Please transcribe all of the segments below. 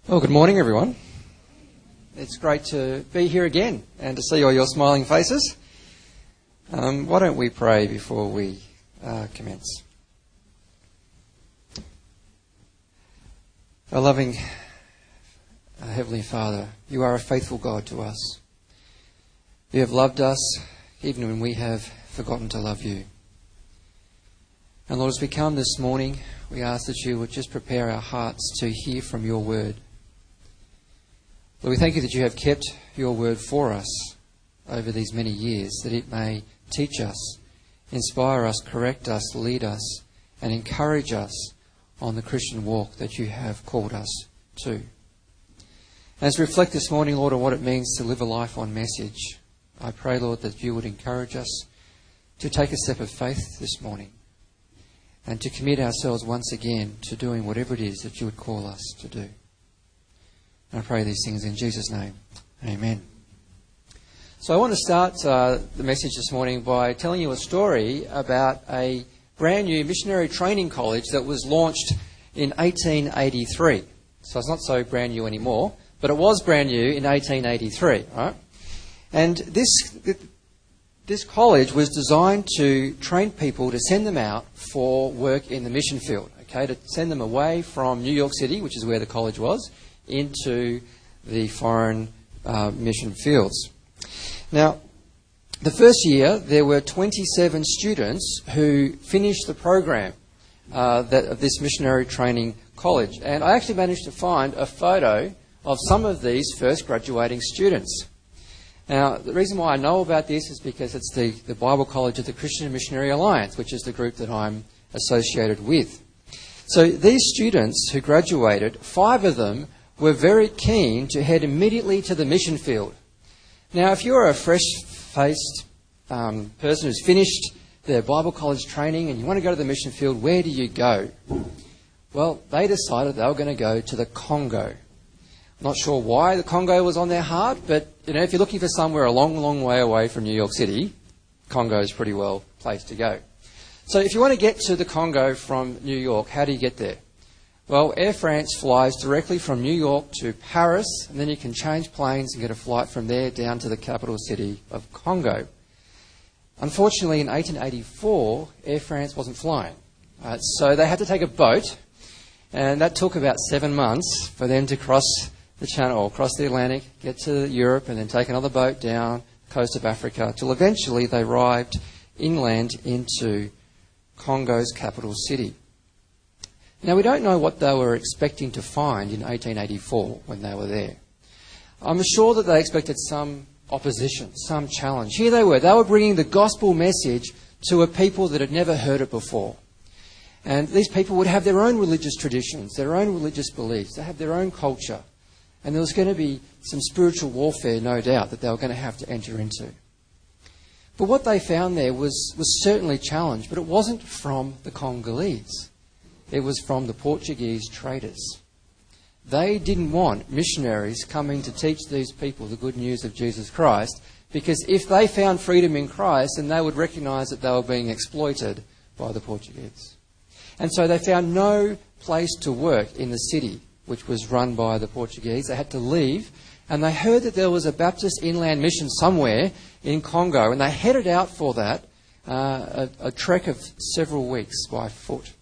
Well, good morning, everyone. It's great to be here again and to see all your smiling faces. Why don't we pray before we commence? Our loving Heavenly Father, you are a faithful God to us. You have loved us even when we have forgotten to love you. And Lord, as we come this morning, we ask that you would just prepare our hearts to hear from your word. Lord, we thank you that you have kept your word for us over these many years, that it may teach us, inspire us, correct us, lead us, and encourage us on the Christian walk that you have called us to. As we reflect this morning, Lord, on what it means to live a life on message, I pray, Lord, that you would encourage us to take a step of faith this morning and to commit ourselves once again to doing whatever it is that you would call us to do. I pray these things in Jesus' name. Amen. So I want to start the message this morning by telling you a story about a brand new missionary training college that was launched in 1883. So it's not so brand new anymore, but it was brand new in 1883, right? And this college was designed to train people to send them out for work in the mission field, okay, to send them away from New York City, which is where the college was, into the foreign mission fields. Now, the first year, there were 27 students who finished the program of this missionary training college. And I actually managed to find a photo of some of these first graduating students. Now, the reason why I know about this is because it's the Bible College of the Christian Missionary Alliance, which is the group that I'm associated with. So these students who graduated, 5 of them were very keen to head immediately to the mission field. Now, if you're a fresh-faced person who's finished their Bible college training and you want to go to the mission field, where do you go? Well, they decided they were going to go to the Congo. Not sure why the Congo was on their heart, but if you're looking for somewhere a long, long way away from New York City, Congo is pretty well placed to go. So if you want to get to the Congo from New York, how do you get there? Well, Air France flies directly from New York to Paris, and then you can change planes and get a flight from there down to the capital city of Congo. Unfortunately, in 1884, Air France wasn't flying. So they had to take a boat, and that took about 7 months for them to cross the channel, or cross the Atlantic, get to Europe, and then take another boat down the coast of Africa, till eventually they arrived inland into Congo's capital city. Now, we don't know what they were expecting to find in 1884 when they were there. I'm sure that they expected some opposition, some challenge. Here they were bringing the gospel message to a people that had never heard it before. And these people would have their own religious traditions, their own religious beliefs, they have their own culture. And there was going to be some spiritual warfare, no doubt, that they were going to have to enter into. But what they found there was certainly challenge, but it wasn't from the Congolese. It was from the Portuguese traders. They didn't want missionaries coming to teach these people the good news of Jesus Christ, because if they found freedom in Christ, then they would recognise that they were being exploited by the Portuguese. And so they found no place to work in the city, which was run by the Portuguese. They had to leave, and they heard that there was a Baptist inland mission somewhere in Congo, and they headed out for that, a trek of several weeks by foot.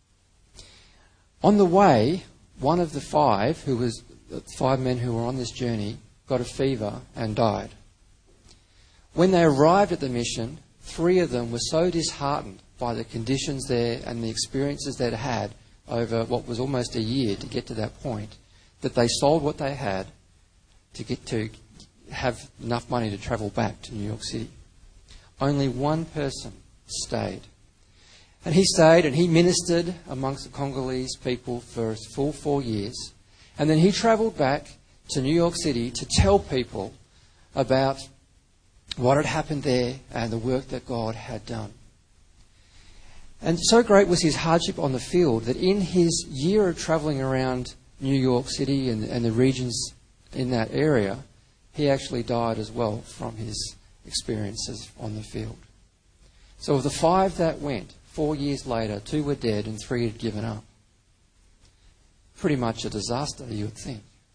On the way, one of the 5 men who were on this journey got a fever and died. When they arrived at the mission, 3 of them were so disheartened by the conditions there and the experiences they'd had over what was almost a year to get to that point, that they sold what they had to have enough money to travel back to New York City. Only one person stayed. And he stayed and he ministered amongst the Congolese people for a full 4 years. And then he travelled back to New York City to tell people about what had happened there and the work that God had done. And so great was his hardship on the field that in his year of travelling around New York City and the regions in that area, he actually died as well from his experiences on the field. So of the 5 that went, 4 years later, 2 were dead and 3 had given up. Pretty much a disaster, you would think.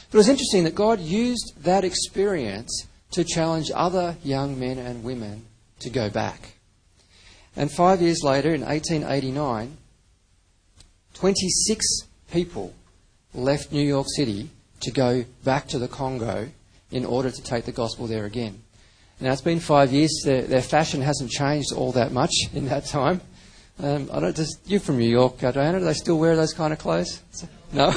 But it was interesting that God used that experience to challenge other young men and women to go back. And 5 years later, in 1889, 26 people left New York City to go back to the Congo in order to take the gospel there again. Now, it's been 5 years. Their fashion hasn't changed all that much in that time. You're from New York, Diana. Do they still wear those kind of clothes? No?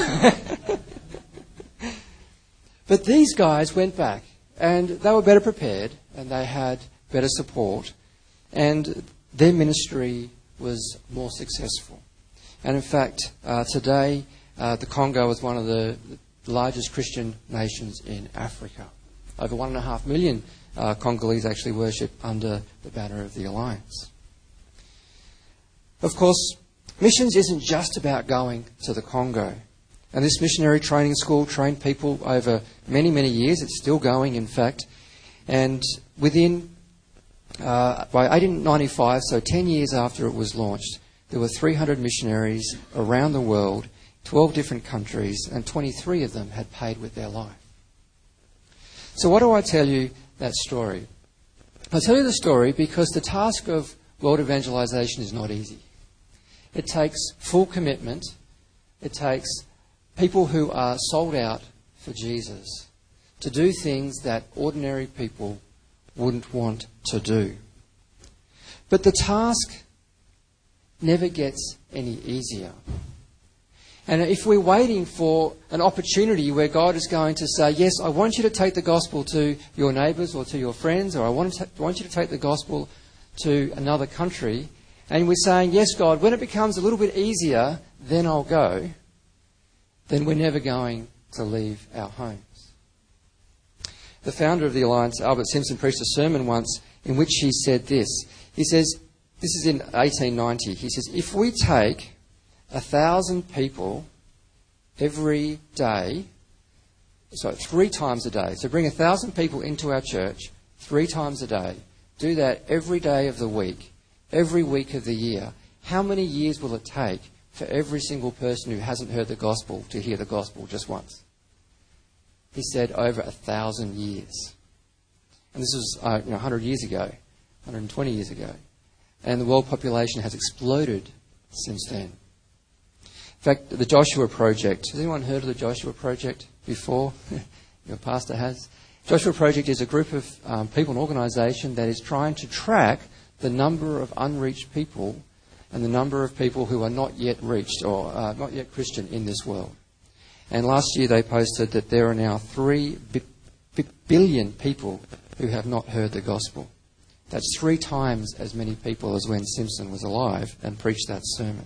But these guys went back, and they were better prepared, and they had better support, and their ministry was more successful. And in fact, today, the Congo is one of the largest Christian nations in Africa. Over 1.5 million Congolese actually worship under the banner of the Alliance. Of course, missions isn't just about going to the Congo. And this missionary training school trained people over many, many years. It's still going, in fact. And by 1895, so 10 years after it was launched, there were 300 missionaries around the world, 12 different countries, and 23 of them had paid with their life. So why do I tell you that story? I tell you the story because the task of world evangelization is not easy. It takes full commitment. It takes people who are sold out for Jesus to do things that ordinary people wouldn't want to do. But the task never gets any easier. And if we're waiting for an opportunity where God is going to say, yes, I want you to take the gospel to your neighbours or to your friends, or I want you to take the gospel to another country, and we're saying, yes, God, when it becomes a little bit easier, then I'll go, then we're never going to leave our homes. The founder of the Alliance, Albert Simpson, preached a sermon once in which he said this. He says, this is in 1890, he says, if we take 1,000 people every day, so 3 times a day, so bring 1,000 people into our church 3 times a day, do that every day of the week, every week of the year, how many years will it take for every single person who hasn't heard the gospel to hear the gospel just once? He said over 1,000 years. And this was 100 years ago, 120 years ago. And the world population has exploded since then. In fact, the Joshua Project. Has anyone heard of the Joshua Project before? Your pastor has. Joshua Project is a group of people, an organisation that is trying to track the number of unreached people and the number of people who are not yet reached or not yet Christian in this world. And last year they posted that there are now 3 billion people who have not heard the gospel. That's 3 times as many people as when Simpson was alive and preached that sermon.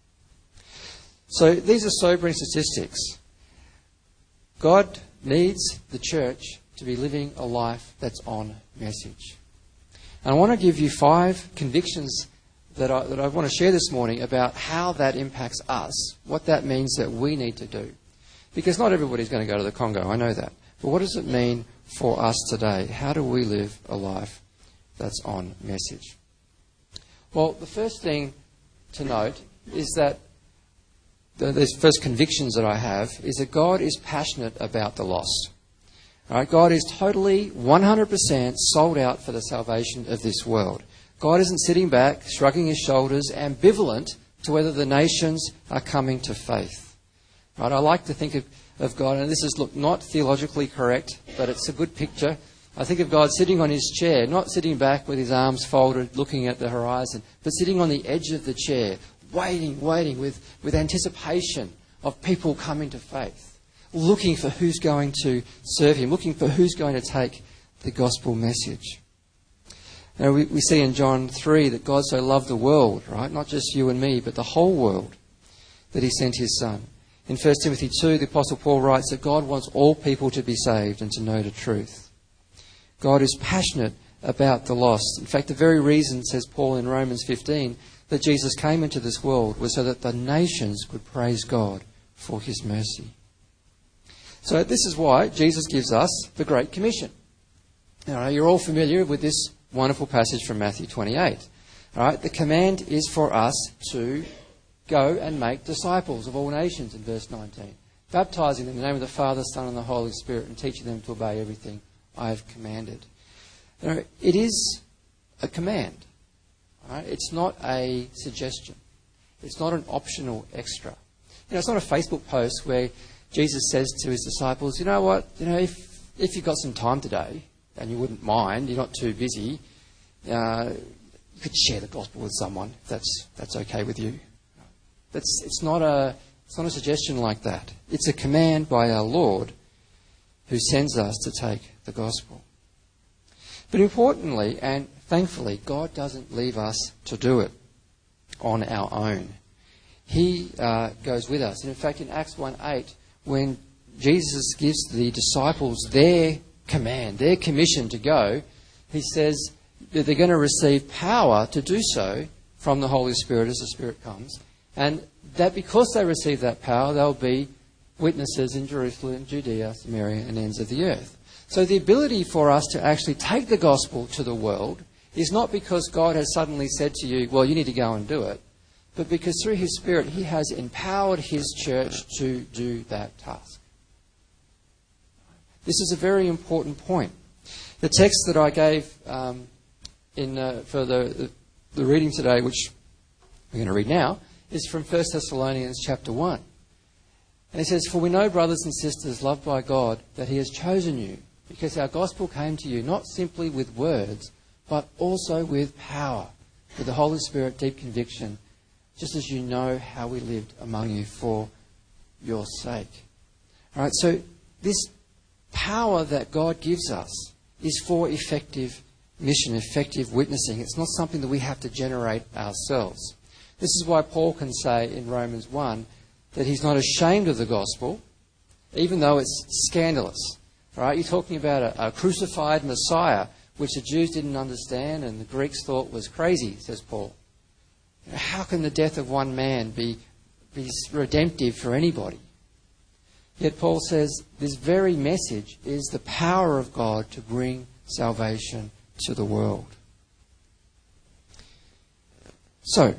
So these are sobering statistics. God needs the church to be living a life that's on message. And I want to give you 5 convictions that I want to share this morning about how that impacts us, what that means that we need to do. Because not everybody's going to go to the Congo, I know that. But what does it mean for us today? How do we live a life that's on message? Well, the first thing to note is that the first convictions that I have is that God is passionate about the lost. All right, God is totally 100% sold out for the salvation of this world. God isn't sitting back, shrugging his shoulders, ambivalent to whether the nations are coming to faith. Right? I like to think of God, and this is not theologically correct, but it's a good picture. I think of God sitting on his chair, not sitting back with his arms folded, looking at the horizon, but sitting on the edge of the chair, waiting with anticipation of people coming to faith, looking for who's going to serve him, looking for who's going to take the gospel message. Now, we see in John 3 that God so loved the world, right? Not just you and me, but the whole world, that he sent his Son. In 1 Timothy 2, the Apostle Paul writes that God wants all people to be saved and to know the truth. God is passionate about the lost. In fact, the very reason, says Paul in Romans 15, that Jesus came into this world was so that the nations could praise God for his mercy. So this is why Jesus gives us the Great Commission. Now, you're all familiar with this wonderful passage from Matthew 28. All right, the command is for us to go and make disciples of all nations in verse 19. baptizing them in the name of the Father, Son, and the Holy Spirit, and teaching them to obey everything I have commanded. You know, it is a command. Right? It's not a suggestion. It's not an optional extra. You know, it's not a Facebook post where Jesus says to his disciples, you know what, if you've got some time today and you wouldn't mind, you're not too busy, you could share the gospel with someone if that's okay with you. It's not a suggestion like that. It's a command by our Lord who sends us to take the gospel. But importantly and thankfully, God doesn't leave us to do it on our own. He goes with us. And in fact, in Acts 1:8, when Jesus gives the disciples their command, their commission to go, he says that they're going to receive power to do so from the Holy Spirit as the Spirit comes. And that because they receive that power, they'll be witnesses in Jerusalem, Judea, Samaria, and ends of the earth. So the ability for us to actually take the gospel to the world is not because God has suddenly said to you, well, you need to go and do it, but because through his Spirit, he has empowered his church to do that task. This is a very important point. The text that I gave for the reading today, which we're going to read now, is from 1 Thessalonians chapter 1. And it says, "For we know, brothers and sisters, loved by God, that he has chosen you, because our gospel came to you not simply with words, but also with power, with the Holy Spirit, deep conviction, just as you know how we lived among you for your sake." All right, so this power that God gives us is for effective mission, effective witnessing. It's not something that we have to generate ourselves. This is why Paul can say in Romans 1 that he's not ashamed of the gospel, even though it's scandalous. Right? You're talking about a crucified Messiah, which the Jews didn't understand and the Greeks thought was crazy, says Paul. How can the death of one man be redemptive for anybody? Yet Paul says this very message is the power of God to bring salvation to the world. So,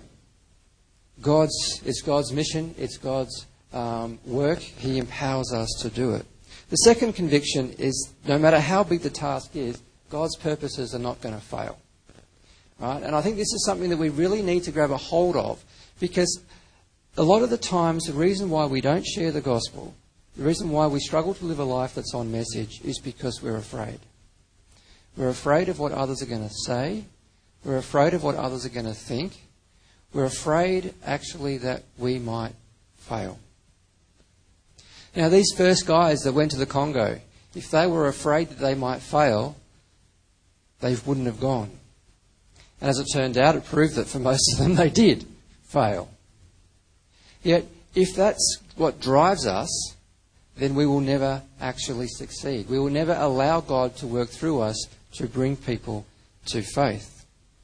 it's God's mission, it's God's work. He empowers us to do it. The second conviction is no matter how big the task is, God's purposes are not going to fail. Right? And I think this is something that we really need to grab a hold of, because a lot of the times the reason why we don't share the gospel, the reason why we struggle to live a life that's on message is because we're afraid. We're afraid of what others are going to say. We're afraid of what others are going to think. We're afraid, actually, that we might fail. Now, these first guys that went to the Congo, if they were afraid that they might fail, they wouldn't have gone. And as it turned out, it proved that for most of them, they did fail. Yet, if that's what drives us, then we will never actually succeed. We will never allow God to work through us to bring people to faith.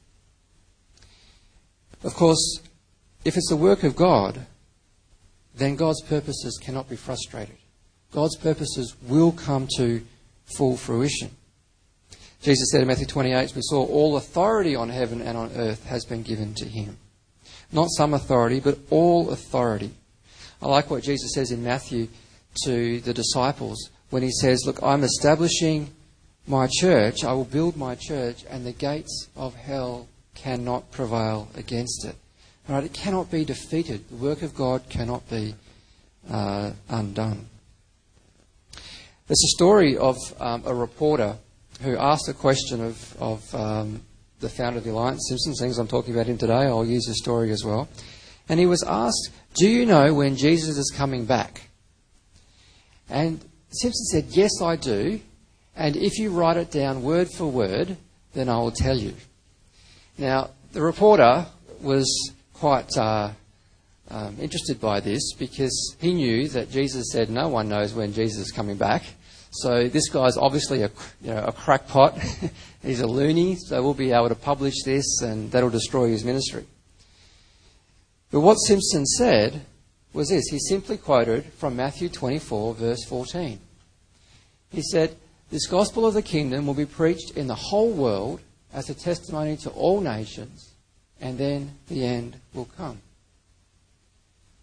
Of course, if it's the work of God, then God's purposes cannot be frustrated. God's purposes will come to full fruition. Jesus said in Matthew 28, we saw all authority on heaven and on earth has been given to him. Not some authority, but all authority. I like what Jesus says in Matthew to the disciples when he says, look, I'm establishing my church, I will build my church, and the gates of hell cannot prevail against it. Right? It cannot be defeated. The work of God cannot be undone. There's a story of a reporter who asked a question of the founder of the Alliance, Simpson, things I'm talking about him today. I'll use this story as well. And he was asked, do you know when Jesus is coming back? And Simpson said, yes, I do. And if you write it down word for word, then I will tell you. Now, the reporter was quite interested by this because he knew that Jesus said no one knows when Jesus is coming back. So this guy's obviously a crackpot. He's a loony, so we'll be able to publish this and that'll destroy his ministry. But what Simpson said was this. He simply quoted from Matthew 24, verse 14. He said, this gospel of the kingdom will be preached in the whole world as a testimony to all nations, and then the end will come.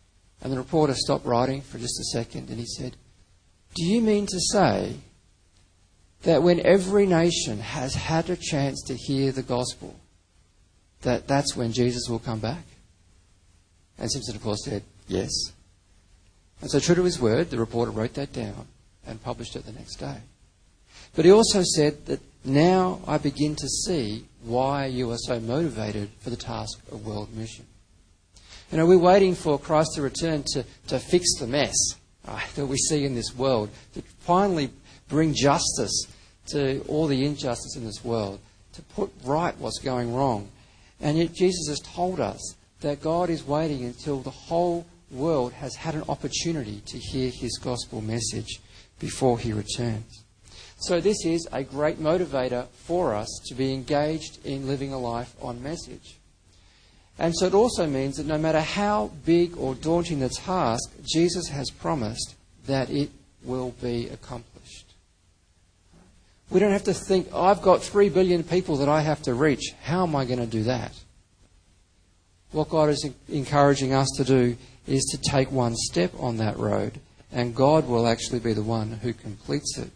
And the reporter stopped writing for just a second and he said, "Do you mean to say that when every nation has had a chance to hear the gospel, that's when Jesus will come back?" And Simpson, of course, said, "Yes." And so true to his word, the reporter wrote that down and published it the next day. But he also said that now I begin to see why you are so motivated for the task of world mission. You know, we're waiting for Christ to return to fix the mess that we see in this world, to finally bring justice to all the injustice in this world, to put right what's going wrong. And yet Jesus has told us that God is waiting until the whole world has had an opportunity to hear his gospel message before he returns. So this is a great motivator for us to be engaged in living a life on message. And so it also means that no matter how big or daunting the task, Jesus has promised that it will be accomplished. We don't have to think, I've got 3 billion people that I have to reach. How am I going to do that? What God is encouraging us to do is to take one step on that road, and God will actually be the one who completes it.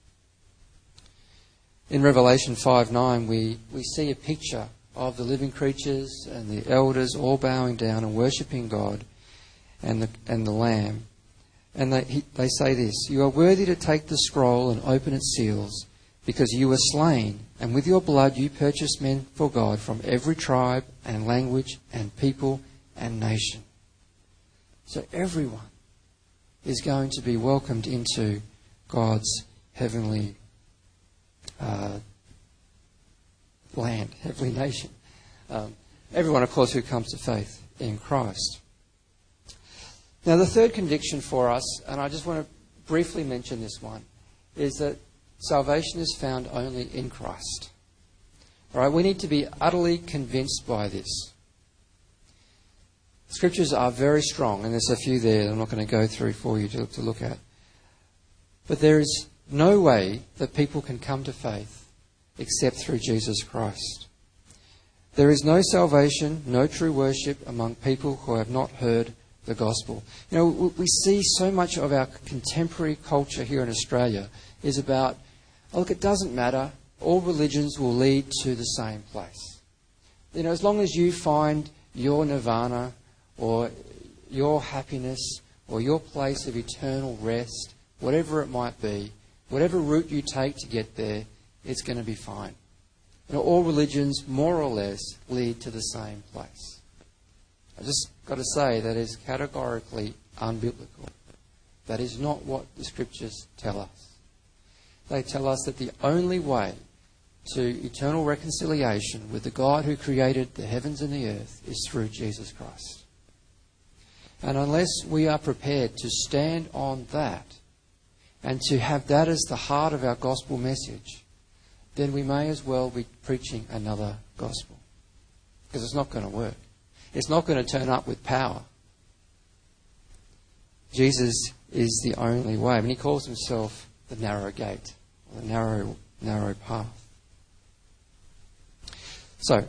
In Revelation 5:9, we see a picture of the living creatures and the elders all bowing down and worshipping God and the Lamb. And they say this, "You are worthy to take the scroll and open its seals, because you were slain, and with your blood you purchased men for God from every tribe and language and people and nation." So everyone is going to be welcomed into God's heavenly land, heavenly nation. Everyone, of course, who comes to faith in Christ. Now, the third conviction for us, and I just want to briefly mention this one, is that salvation is found only in Christ. All right, we need to be utterly convinced by this. Scriptures are very strong, and there's a few there that I'm not going to go through for you to look at. But there is no way that people can come to faith except through Jesus Christ. There is no salvation, no true worship among people who have not heard the gospel. You know, we see so much of our contemporary culture here in Australia is about, oh, look, it doesn't matter. All religions will lead to the same place. You know, as long as you find your nirvana or your happiness or your place of eternal rest, whatever it might be, whatever route you take to get there, it's going to be fine. You know, all religions, more or less, lead to the same place. I just got to say that is categorically unbiblical. That is not what the Scriptures tell us. They tell us that the only way to eternal reconciliation with the God who created the heavens and the earth is through Jesus Christ. And unless we are prepared to stand on that and to have that as the heart of our gospel message, then we may as well be preaching another gospel. Because it's not going to work. It's not going to turn up with power. Jesus is the only way. I mean, he calls himself the narrow gate, or the narrow path. So,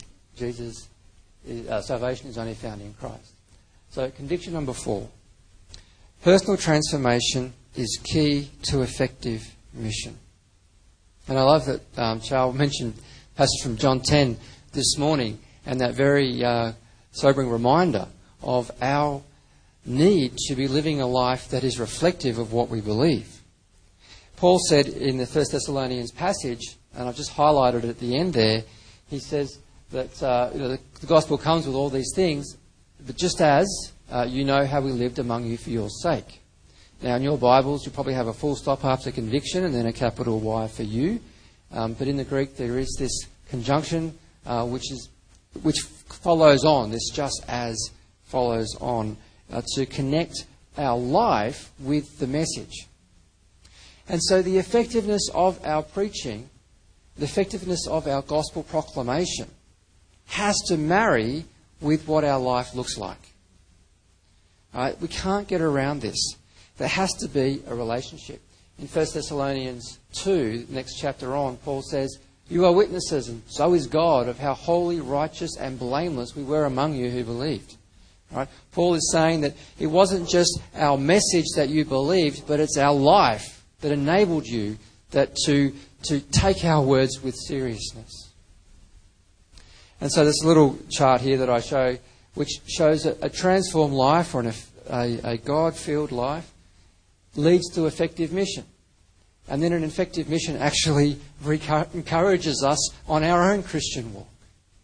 salvation is only found in Christ. So, conviction number 4. Personal transformation is key to effective mission. And I love that Charles mentioned a passage from John 10 this morning, and that very sobering reminder of our need to be living a life that is reflective of what we believe. Paul said in the 1 Thessalonians passage, and I've just highlighted it at the end there, he says that the gospel comes with all these things, but just as you know how we lived among you for your sake. Now, in your Bibles, you probably have a full stop after conviction and then a capital Y for you. But in the Greek, there is this conjunction which follows on, this just as follows on, to connect our life with the message. And so the effectiveness of our preaching, the effectiveness of our gospel proclamation has to marry with what our life looks like. All right? We can't get around this. There has to be a relationship. In 1 Thessalonians 2, next chapter on, Paul says, "You are witnesses, and so is God, of how holy, righteous and blameless we were among you who believed. Right? Paul is saying that it wasn't just our message that you believed, but it's our life that enabled you to take our words with seriousness. And so this little chart here that I show, which shows a transformed life or a God-filled life, leads to effective mission. And then an effective mission actually encourages us on our own Christian walk.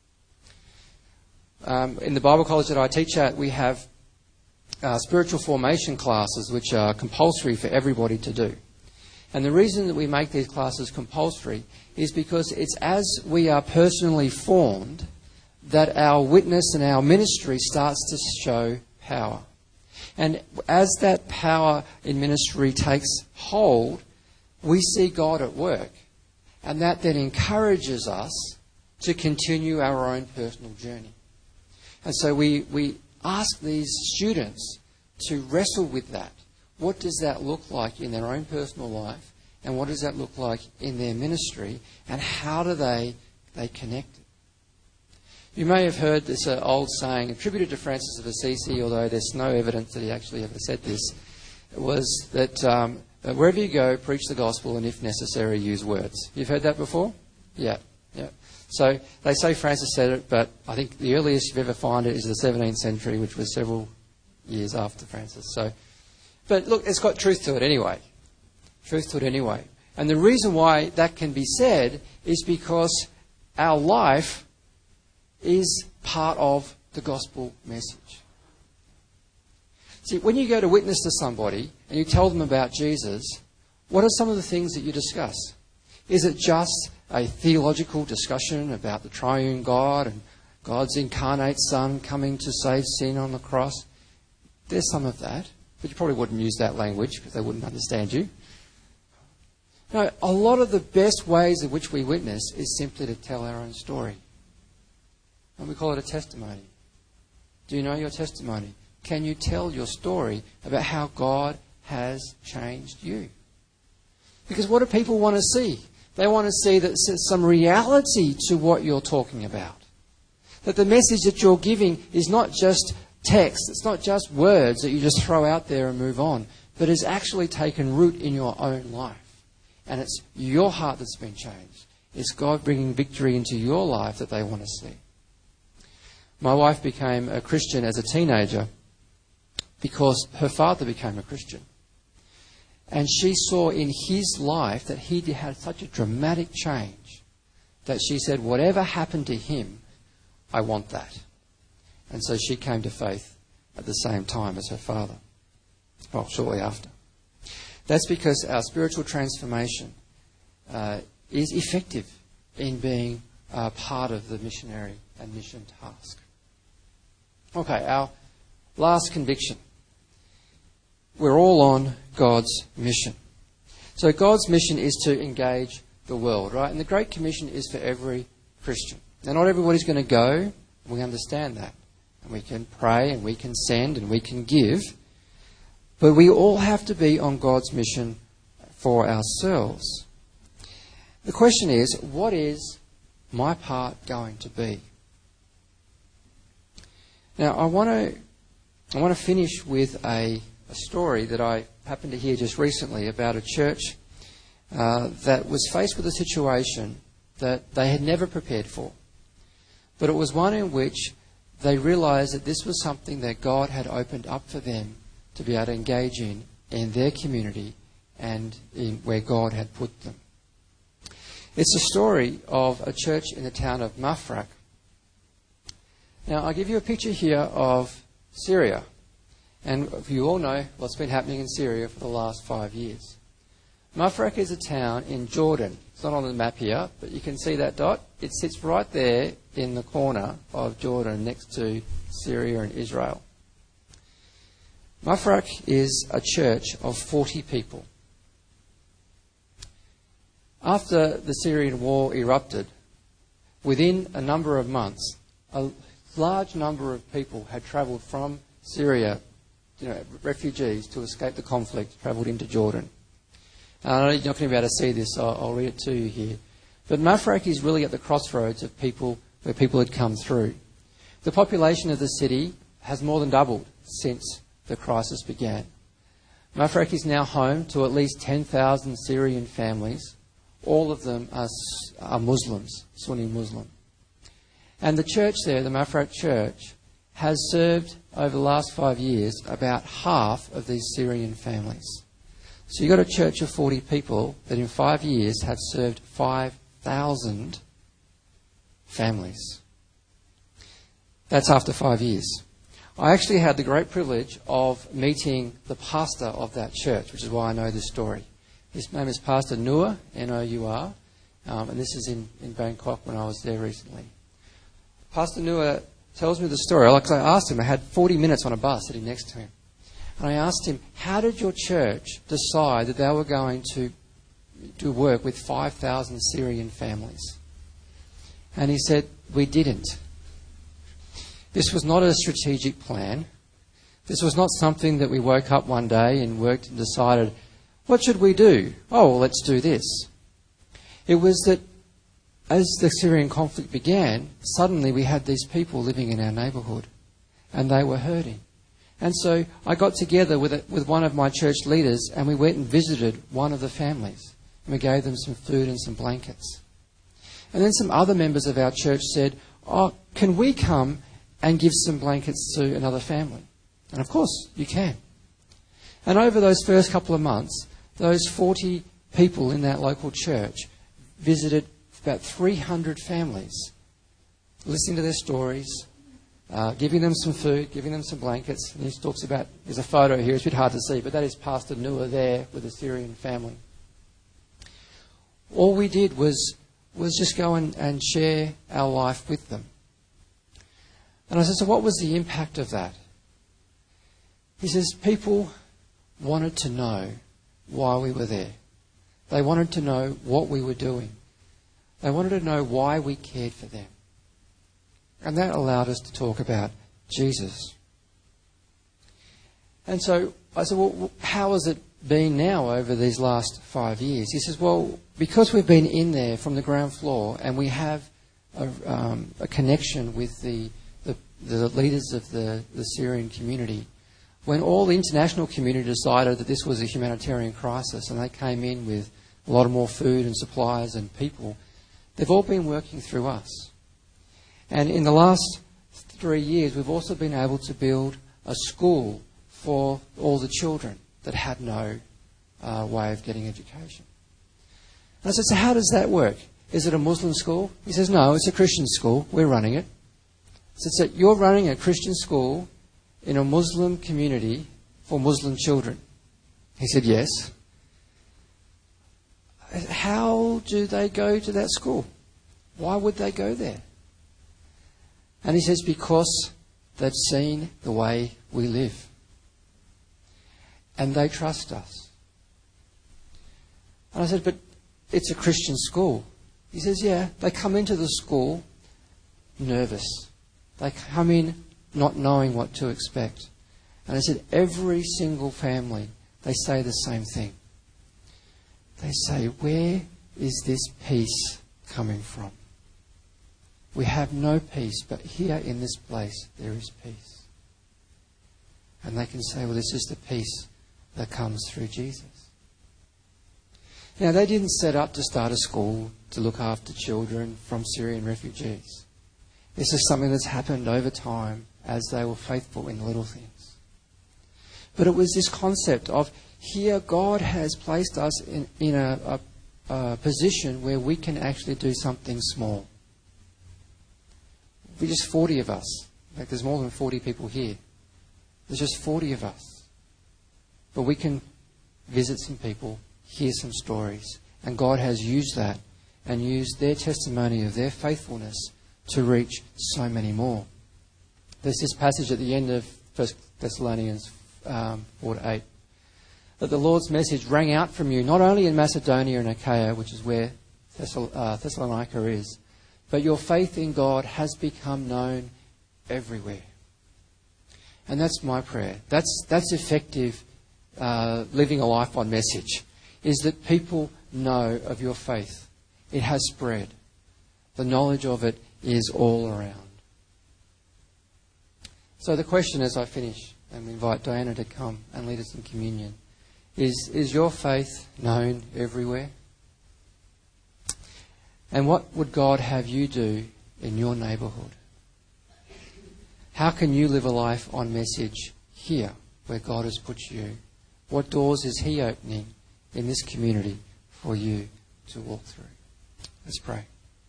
In the Bible college that I teach at, we have spiritual formation classes which are compulsory for everybody to do. And the reason that we make these classes compulsory is because it's as we are personally formed that our witness and our ministry starts to show power. And as that power in ministry takes hold, we see God at work. And that then encourages us to continue our own personal journey. And so we ask these students to wrestle with that. What does that look like in their own personal life? And what does that look like in their ministry? And how do they connect it? You may have heard this old saying attributed to Francis of Assisi, although there's no evidence that he actually ever said this. It was that wherever you go, preach the gospel and if necessary, use words. You've heard that before? Yeah. So they say Francis said it, but I think the earliest you've ever found it is the 17th century, which was several years after Francis. But look, it's got truth to it anyway. And the reason why that can be said is because our life is part of the gospel message. See, when you go to witness to somebody and you tell them about Jesus, what are some of the things that you discuss? Is it just a theological discussion about the triune God and God's incarnate Son coming to save sin on the cross? There's some of that, but you probably wouldn't use that language because they wouldn't understand you. No, a lot of the best ways in which we witness is simply to tell our own story. And we call it a testimony. Do you know your testimony? Can you tell your story about how God has changed you? Because what do people want to see? They want to see that there's some reality to what you're talking about. That the message that you're giving is not just text, it's not just words that you just throw out there and move on, but it's actually taken root in your own life. And it's your heart that's been changed. It's God bringing victory into your life that they want to see. My wife became a Christian as a teenager because her father became a Christian. And she saw in his life that he had such a dramatic change that she said, whatever happened to him, I want that. And so she came to faith at the same time as her father. Well, shortly after. That's because our spiritual transformation is effective in being part of the missionary and mission task. Okay, our last conviction. We're all on God's mission. So God's mission is to engage the world, right? And the Great Commission is for every Christian. Now, not everybody's going to go. We understand that. And we can pray and we can send and we can give. But we all have to be on God's mission for ourselves. The question is, what is my part going to be? Now, I want to finish with a story that I happened to hear just recently about a church that was faced with a situation that they had never prepared for. But it was one in which they realised that this was something that God had opened up for them to be able to engage in their community and in where God had put them. It's a story of a church in the town of Mafraq. Now, I'll give you a picture here of Syria. And you all know what's been happening in Syria for the last 5 years. Mafraq is a town in Jordan. It's not on the map here, but you can see that dot. It sits right there in the corner of Jordan next to Syria and Israel. Mafraq is a church of 40 people. After the Syrian war erupted, within a number of months, a large number of people had travelled from Syria, refugees to escape the conflict, travelled into Jordan. I know you're not going to be able to see this, so I'll read it to you here. But Mafraq is really at the crossroads of where people had come through. The population of the city has more than doubled since the crisis began. Mafraq is now home to at least 10,000 Syrian families. All of them are Muslims, Sunni Muslim. And the church there, the Mafraq church, has served over the last 5 years about half of these Syrian families. So you've got a church of 40 people that in 5 years have served 5,000 families. That's after 5 years. I actually had the great privilege of meeting the pastor of that church, which is why I know this story. His name is Pastor Noor, N-O-U-R, and this is in Bangkok when I was there recently. Pastor Noor tells me the story. Like I asked him, I had 40 minutes on a bus sitting next to him. And I asked him, how did your church decide that they were going to do work with 5,000 Syrian families? And he said, we didn't. This was not a strategic plan. This was not something that we woke up one day and worked and decided, what should we do? Oh, well, let's do this. It was that as the Syrian conflict began, suddenly we had these people living in our neighbourhood and they were hurting. And so I got together with one of my church leaders and we went and visited one of the families. And we gave them some food and some blankets. And then some other members of our church said, oh, can we come and give some blankets to another family? And of course, you can. And over those first couple of months, those 40 people in that local church visited about 300 families, listening to their stories, giving them some food, giving them some blankets. And he talks about, there's a photo here, it's a bit hard to see, but that is Pastor Noor there with a Syrian family. All we did was just go and share our life with them. And I said, so what was the impact of that? He says, people wanted to know why we were there. They wanted to know what we were doing. They wanted to know why we cared for them. And that allowed us to talk about Jesus. And so I said, well, how has it been now over these last 5 years? He says, well, because we've been in there from the ground floor and we have a connection with the leaders of the Syrian community, when all the international community decided that this was a humanitarian crisis and they came in with a lot more food and supplies and people, they've all been working through us. And in the last 3 years, we've also been able to build a school for all the children that had no way of getting education. And I said, so how does that work? Is it a Muslim school? He says, no, it's a Christian school. We're running it. I said, so you're running a Christian school in a Muslim community for Muslim children? He said, yes. How do they go to that school? Why would they go there? And he says, because they've seen the way we live. And they trust us. And I said, but it's a Christian school. He says, yeah, they come into the school nervous. They come in not knowing what to expect. And I said, every single family, they say the same thing. They say, where is this peace coming from? We have no peace, but here in this place there is peace. And they can say, well, this is the peace that comes through Jesus. Now, they didn't set up to start a school to look after children from Syrian refugees. This is something that's happened over time as they were faithful in the little things. But it was this concept of here God has placed us in a position where we can actually do something small. We're just 40 of us. In fact, there's more than 40 people here. There's just 40 of us. But we can visit some people, hear some stories. And God has used that and used their testimony of their faithfulness to reach so many more. There's this passage at the end of 1 Thessalonians 4-8. That the Lord's message rang out from you, not only in Macedonia and Achaia, which is where Thessalonica is, but your faith in God has become known everywhere. And that's my prayer. That's effective living a life on message, is that people know of your faith. It has spread. The knowledge of it is all around. So the question as I finish, and we invite Diana to come and lead us in communion, is your faith known everywhere? And what would God have you do in your neighbourhood? How can you live a life on message here where God has put you? What doors is He opening in this community for you to walk through? Let's pray.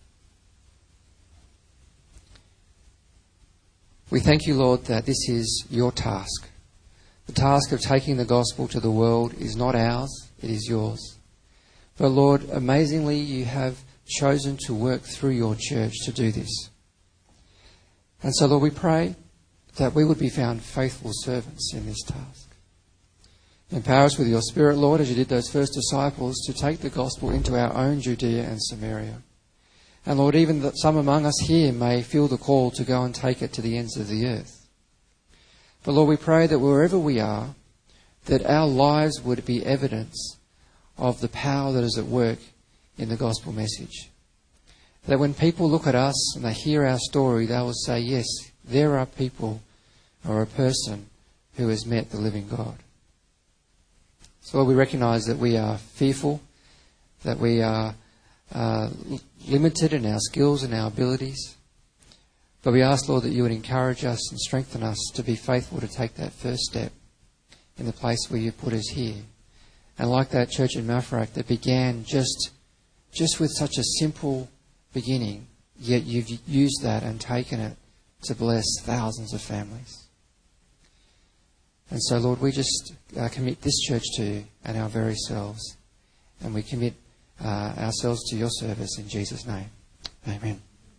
We thank you, Lord, that this is your task. The task of taking the gospel to the world is not ours, it is yours. But Lord, amazingly, you have chosen to work through your church to do this. And so, Lord, we pray that we would be found faithful servants in this task. Empower us with your Spirit, Lord, as you did those first disciples, to take the gospel into our own Judea and Samaria. And Lord, even that some among us here may feel the call to go and take it to the ends of the earth. But Lord, we pray that wherever we are, that our lives would be evidence of the power that is at work in the gospel message. That when people look at us and they hear our story, they will say, yes, there are people or a person who has met the living God. So Lord, we recognise that we are fearful, that we are limited in our skills and our abilities. But we ask, Lord, that you would encourage us and strengthen us to be faithful to take that first step in the place where you've put us here. And like that church in Mafraq that began just with such a simple beginning, yet you've used that and taken it to bless thousands of families. And so, Lord, we just commit this church to you and our very selves. And we commit ourselves to your service in Jesus' name. Amen.